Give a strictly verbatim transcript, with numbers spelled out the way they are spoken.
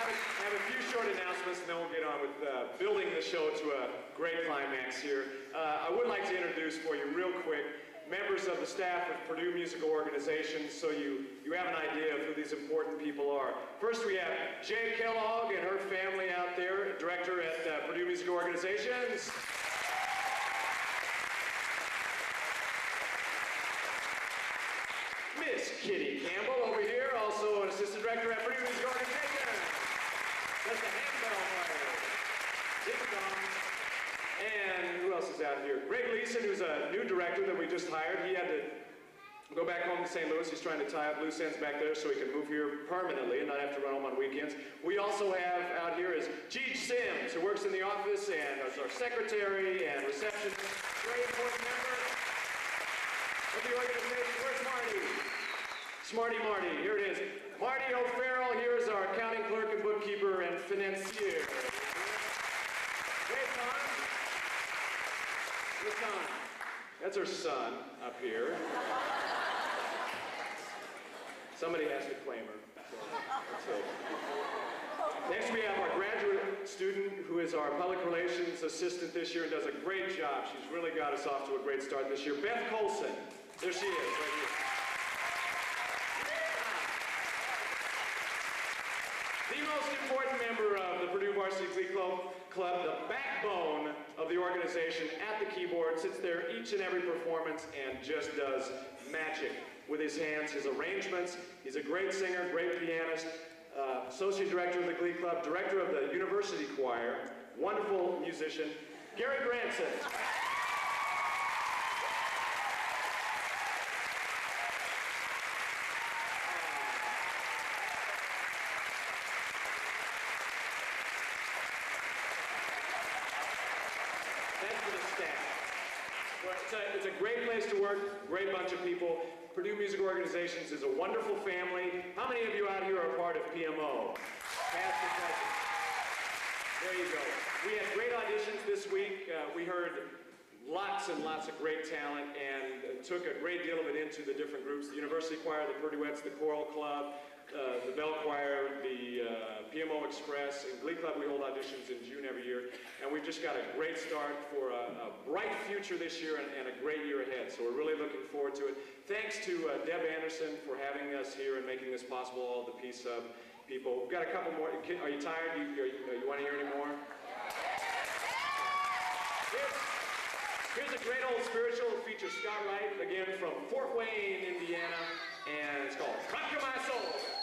have a, have a few short announcements, and then we'll get on with uh, building the show to a great climax here. Uh, I would like to introduce for you real quick members of the staff of Purdue Musical Organization, so you, you have an idea of who these important people are. First, we have Jay Kellogg and her family out there, director at uh, Purdue Musical Organizations. Miss Kitty Campbell over here, also an assistant director at Purdue Musical Organization. That's the handbell player. Ding dong. And who else is out here? Greg Leeson, who's a new director that we just hired. He had to go back home to Saint Louis. He's trying to tie up loose ends back there so he can move here permanently and not have to run home on weekends. We also have out here is Jeej Sims, who works in the office and is our secretary and receptionist. Very important member of the organization. Where's Marty? Smarty Marty, here it is. Marty O'Farrell, here is our accounting clerk and bookkeeper and financier. Great time. Good time. That's her son up here. Somebody has to claim her. So, next we have our graduate student who is our public relations assistant this year and does a great job. She's really got us off to a great start this year. Beth Colson. There she is, right here. The most important member of the Purdue Varsity Glee Club, Club, the backbone of the organization, at the keyboard, sits there each and every performance and just does magic with his hands, his arrangements. He's a great singer, great pianist, uh, associate director of the Glee Club, director of the University Choir, wonderful musician, Gary Branson. It's a, it's a great place to work, great bunch of people. Purdue Musical Organizations is a wonderful family. How many of you out here are part of P M O? Past and present. There you go. We had great auditions this week. Uh, we heard lots and lots of great talent and took a great deal of it into the different groups. The University Choir, the Purduettes, the Choral Club, uh, the Bell Choir, the uh, P M O Express, and Glee Club. We hold auditions in June every year. And we've just got a great start for a, a bright future this year and, and a great year ahead. So we're really looking forward to it. Thanks to uh, Deb Anderson for having us here and making this possible, all the P-Sub people. We've got a couple more. Are you tired? You, you, you want to hear any more? Here's, here's a great old spiritual that features Scott Wright, again from Fort Wayne, Indiana, and it's called Rock to My Soul.